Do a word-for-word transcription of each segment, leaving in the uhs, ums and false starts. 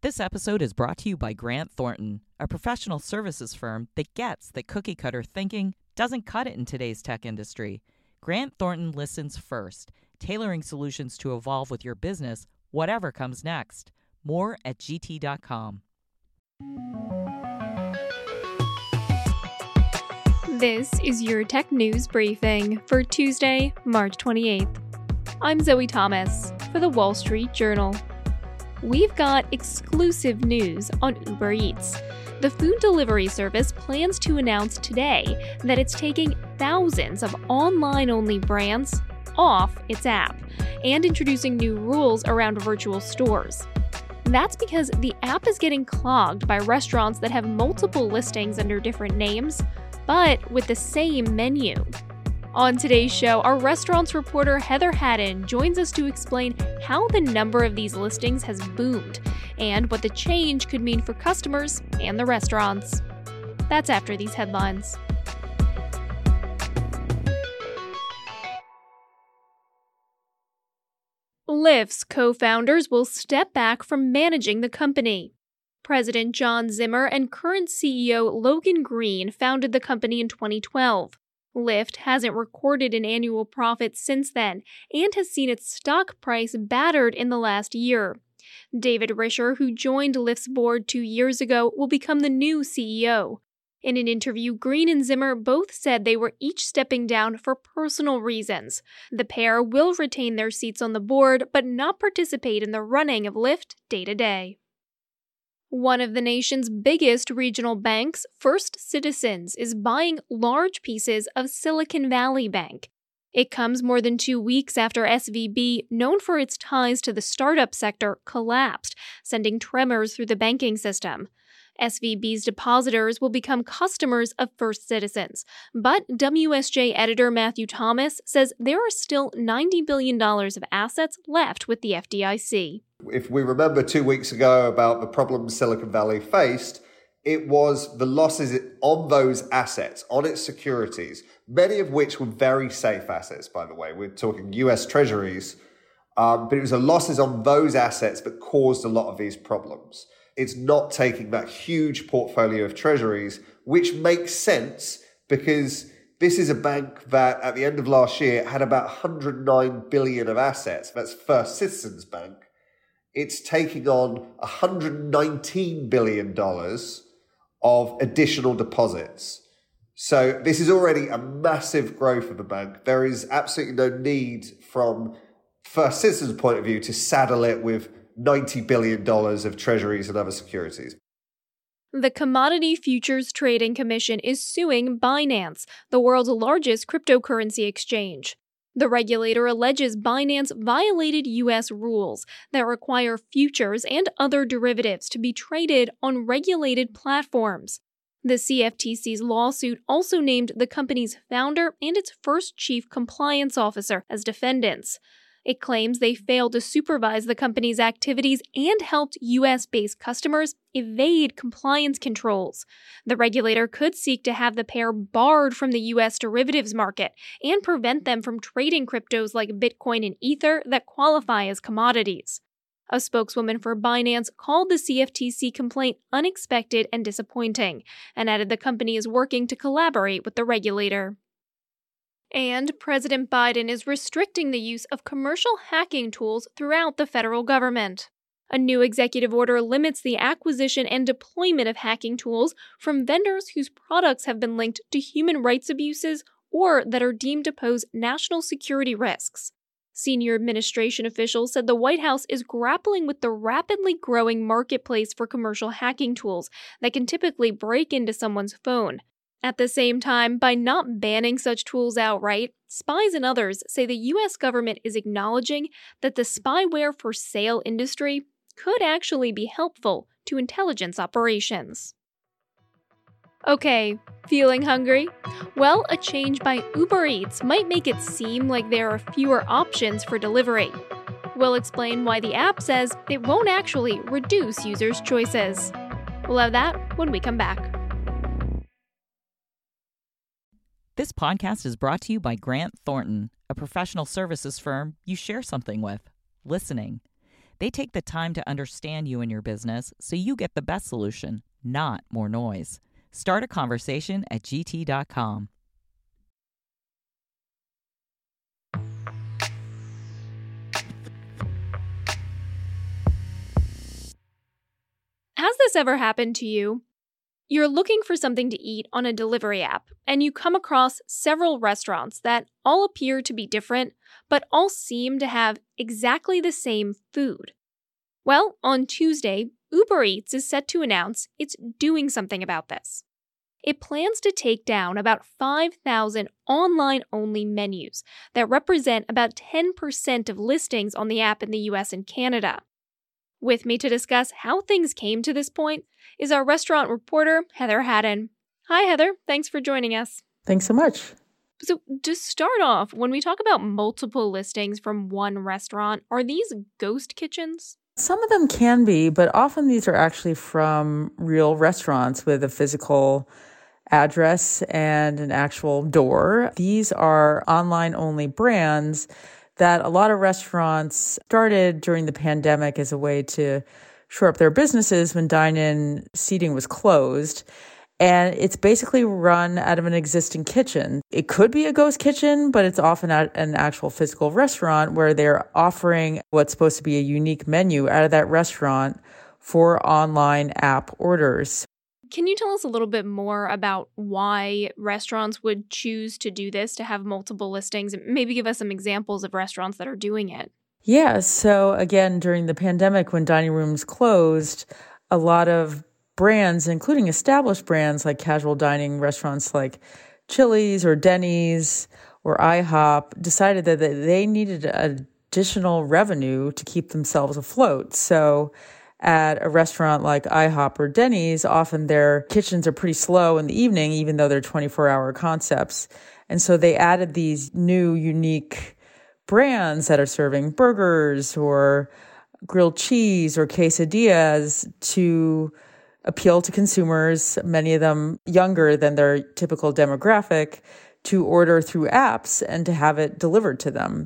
This episode is brought to you by Grant Thornton, a professional services firm that gets that cookie-cutter thinking doesn't cut it in today's tech industry. Grant Thornton listens first, tailoring solutions to evolve with your business, whatever comes next. More at G T dot com. This is your tech news briefing for Tuesday, March twenty-eighth. I'm Zoe Thomas for the Wall Street Journal. We've got exclusive news on Uber Eats. The food delivery service plans to announce today that it's taking thousands of online-only brands off its app and introducing new rules around virtual stores. That's because the app is getting clogged by restaurants that have multiple listings under different names, but with the same menu. On today's show, our restaurants reporter Heather Haddon joins us to explain how the number of these listings has boomed and what the change could mean for customers and the restaurants. That's after these headlines. Lyft's co-founders will step back from managing the company. President John Zimmer and current C E O Logan Green founded the company in twenty twelve. Lyft hasn't recorded an annual profit since then and has seen its stock price battered in the last year. David Risher, who joined Lyft's board two years ago, will become the new C E O. In an interview, Green and Zimmer both said they were each stepping down for personal reasons. The pair will retain their seats on the board, but not participate in the running of Lyft day to day. One of the nation's biggest regional banks, First Citizens, is buying large pieces of Silicon Valley Bank. It comes more than two weeks after S V B, known for its ties to the startup sector, collapsed, sending tremors through the banking system. S V B's depositors will become customers of First Citizens, but W S J editor Matthew Thomas says there are still ninety billion dollars of assets left with the F D I C. If we remember two weeks ago about the problems Silicon Valley faced, it was the losses on those assets, on its securities, many of which were very safe assets, by the way. We're talking U S Treasuries, um, but it was the losses on those assets that caused a lot of these problems. It's not taking that huge portfolio of treasuries, which makes sense because this is a bank that at the end of last year had about one hundred nine billion dollars of assets. That's First Citizens Bank. It's taking on one hundred nineteen billion dollars of additional deposits. So this is already a massive growth of the bank. There is absolutely no need from First Citizens' point of view to saddle it with ninety billion dollars of treasuries and other securities. The Commodity Futures Trading Commission is suing Binance, the world's largest cryptocurrency exchange. The regulator alleges Binance violated U S rules that require futures and other derivatives to be traded on regulated platforms. The C F T C's lawsuit also named the company's founder and its first chief compliance officer as defendants. It claims they failed to supervise the company's activities and helped U S-based customers evade compliance controls. The regulator could seek to have the pair barred from the U S derivatives market and prevent them from trading cryptos like Bitcoin and Ether that qualify as commodities. A spokeswoman for Binance called the C F T C complaint unexpected and disappointing, and added the company is working to collaborate with the regulator. And President Biden is restricting the use of commercial hacking tools throughout the federal government. A new executive order limits the acquisition and deployment of hacking tools from vendors whose products have been linked to human rights abuses or that are deemed to pose national security risks. Senior administration officials said the White House is grappling with the rapidly growing marketplace for commercial hacking tools that can typically break into someone's phone. At the same time, by not banning such tools outright, spies and others say the U S government is acknowledging that the spyware for sale industry could actually be helpful to intelligence operations. Okay, feeling hungry? Well, a change by Uber Eats might make it seem like there are fewer options for delivery. We'll explain why the app says it won't actually reduce users' choices. We'll have that when we come back. This podcast is brought to you by Grant Thornton, a professional services firm you share something with, listening. They take the time to understand you and your business so you get the best solution, not more noise. Start a conversation at G T dot com. Has this ever happened to you? You're looking for something to eat on a delivery app, and you come across several restaurants that all appear to be different, but all seem to have exactly the same food. Well, on Tuesday, Uber Eats is set to announce it's doing something about this. It plans to take down about five thousand online-only menus that represent about ten percent of listings on the app in the U S and Canada. With me to discuss how things came to this point is our restaurant reporter, Heather Haddon. Hi, Heather. Thanks for joining us. Thanks so much. So to start off, when we talk about multiple listings from one restaurant, are these ghost kitchens? Some of them can be, but often these are actually from real restaurants with a physical address and an actual door. These are online-only brands that a lot of restaurants started during the pandemic as a way to shore up their businesses when dine-in seating was closed. And it's basically run out of an existing kitchen. It could be a ghost kitchen, but it's often at an actual physical restaurant where they're offering what's supposed to be a unique menu out of that restaurant for online app orders. Can you tell us a little bit more about why restaurants would choose to do this, to have multiple listings? Maybe give us some examples of restaurants that are doing it. Yeah. So again, during the pandemic, when dining rooms closed, a lot of brands, including established brands like casual dining restaurants like Chili's or Denny's or IHOP, decided that they needed additional revenue to keep themselves afloat. So at a restaurant like IHOP or Denny's, often their kitchens are pretty slow in the evening, even though they're twenty-four hour concepts. And so they added these new, unique brands that are serving burgers or grilled cheese or quesadillas to appeal to consumers, many of them younger than their typical demographic, to order through apps and to have it delivered to them.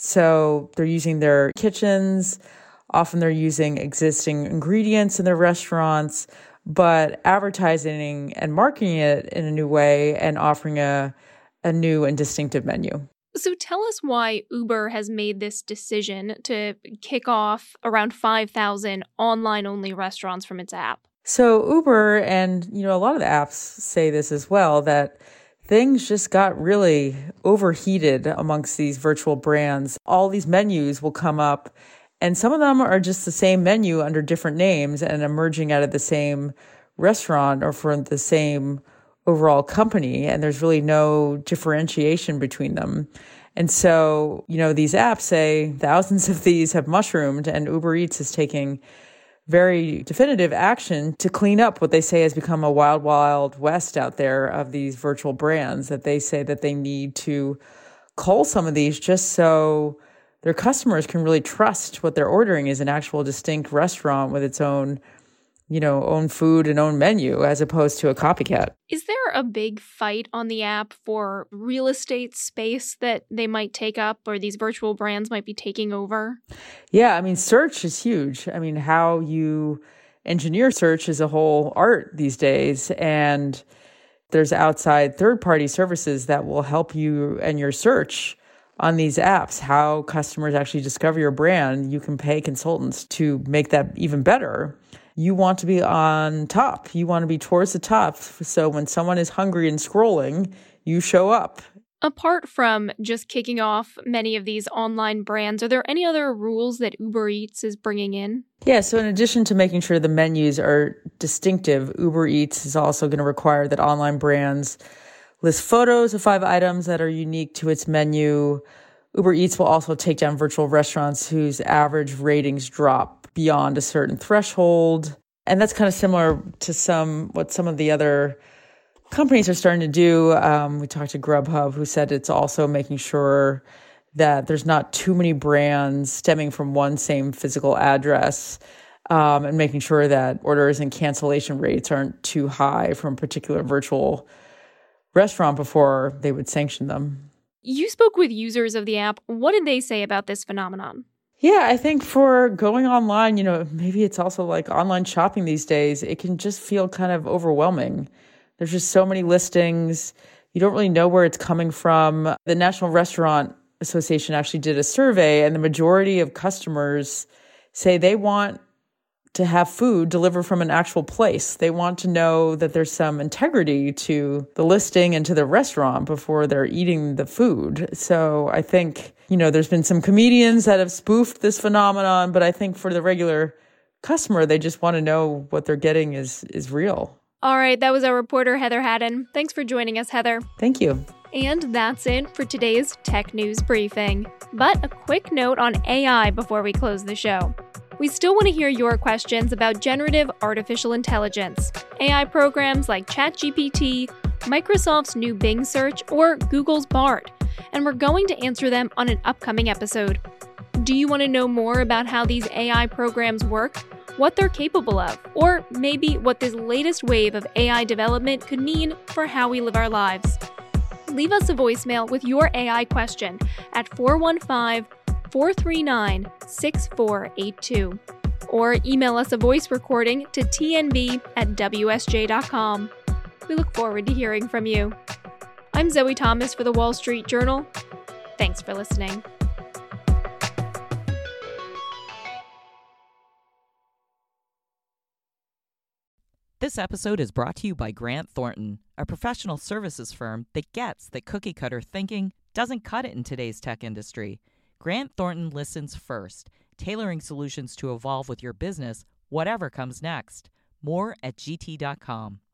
So they're using their kitchens. Often they're using existing ingredients in their restaurants, but advertising and marketing it in a new way and offering a, a new and distinctive menu. So tell us why Uber has made this decision to kick off around five thousand online-only restaurants from its app. So Uber, and you know, a lot of the apps say this as well, that things just got really overheated amongst these virtual brands. All these menus will come up, and some of them are just the same menu under different names and emerging out of the same restaurant or from the same overall company. And there's really no differentiation between them. And so, you know, these apps say thousands of these have mushroomed, and Uber Eats is taking very definitive action to clean up what they say has become a wild, wild west out there of these virtual brands, that they say that they need to cull some of these just so their customers can really trust what they're ordering is an actual distinct restaurant with its own, you know, own food and own menu, as opposed to a copycat. Is there a big fight on the app for real estate space that they might take up or these virtual brands might be taking over? Yeah, I mean, search is huge. I mean, how you engineer search is a whole art these days. And there's outside third-party services that will help you and your search on these apps, how customers actually discover your brand. You can pay consultants to make that even better. You want to be on top. You want to be towards the top. So when someone is hungry and scrolling, you show up. Apart from just kicking off many of these online brands, are there any other rules that Uber Eats is bringing in? Yeah, so in addition to making sure the menus are distinctive, Uber Eats is also going to require that online brands list photos of five items that are unique to its menu. Uber Eats will also take down virtual restaurants whose average ratings drop beyond a certain threshold. And that's kind of similar to some what some of the other companies are starting to do. Um, we talked to Grubhub, who said it's also making sure that there's not too many brands stemming from one same physical address, um, and making sure that orders and cancellation rates aren't too high from a particular virtual restaurant before they would sanction them. You spoke with users of the app. What did they say about this phenomenon? Yeah, I think for going online, you know, maybe it's also like online shopping these days, it can just feel kind of overwhelming. There's just so many listings. You don't really know where it's coming from. The National Restaurant Association actually did a survey, and the majority of customers say they want to have food delivered from an actual place. They want to know that there's some integrity to the listing and to the restaurant before they're eating the food. So I think, you know, there's been some comedians that have spoofed this phenomenon, but I think for the regular customer, they just want to know what they're getting is is real. All right, that was our reporter, Heather Haddon. Thanks for joining us, Heather. Thank you. And that's it for today's Tech News Briefing. But a quick note on A I before we close the show. We still want to hear your questions about generative artificial intelligence, A I programs like ChatGPT, Microsoft's new Bing search, or Google's Bard, and we're going to answer them on an upcoming episode. Do you want to know more about how these A I programs work, what they're capable of, or maybe what this latest wave of A I development could mean for how we live our lives? Leave us a voicemail with your A I question at four one five, four three nine, six four eight two or email us a voice recording to t n v at w s j dot com. We look forward to hearing from you. I'm Zoe Thomas for the Wall Street Journal. Thanks for listening. This episode is brought to you by Grant Thornton, a professional services firm that gets that cookie cutter thinking doesn't cut it in today's tech industry. Grant Thornton listens first, tailoring solutions to evolve with your business, whatever comes next. More at g t dot com.